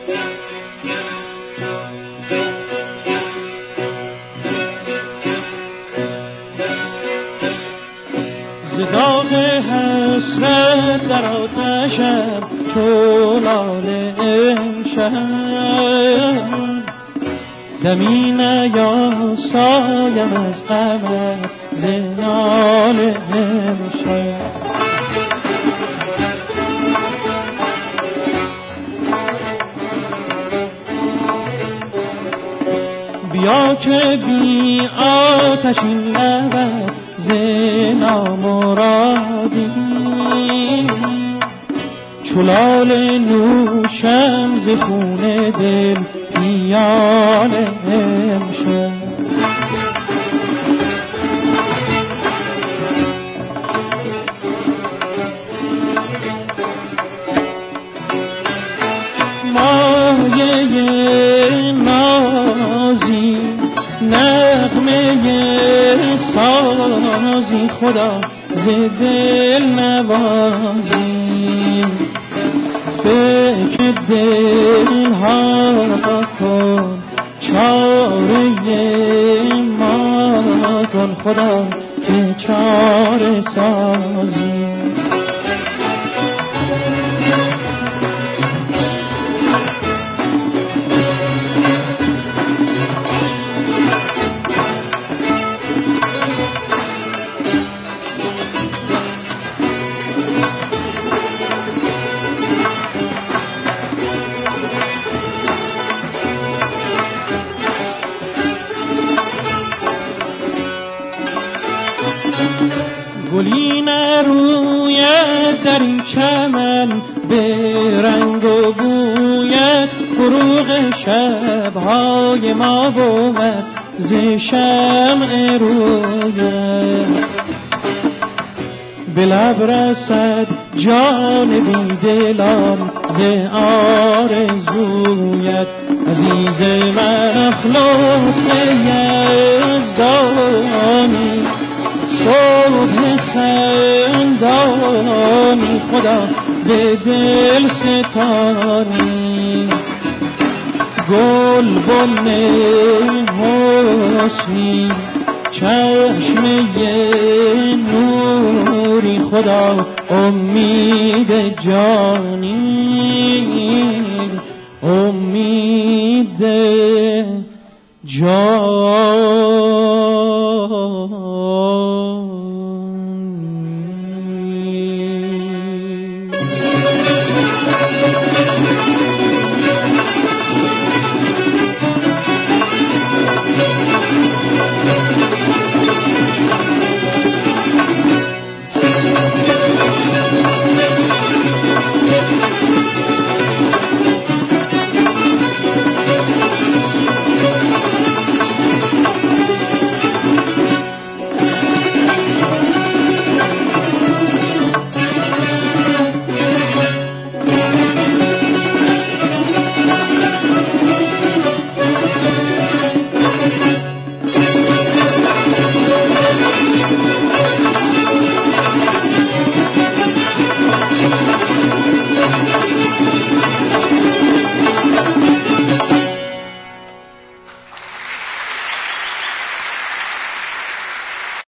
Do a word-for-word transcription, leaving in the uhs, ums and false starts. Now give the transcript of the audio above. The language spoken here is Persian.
داغ حسرت در آتشم چو لاله امشب دمی نیاسایم از غمت ز ناله امشب بیا که بی آتشین لبت ز نامرادی چو لاله نوشم ز خون دل پیاله امشب مایه نازی نغمه سازی خدا ز دل نوازی فکر دل ها کن چاره ما کن خدا که چاره سازی گلی نروید در این چمن به رنگ و بویت فروغ شبهای ما بود ز شمع رویت به لب رسد جان بی دلم ز آرزویت عزیز من اخلاق یزدانی صبح خندانی خدا به دل ستانی گل بن حسنی چشمه نوری خدا امید جانی امید جانی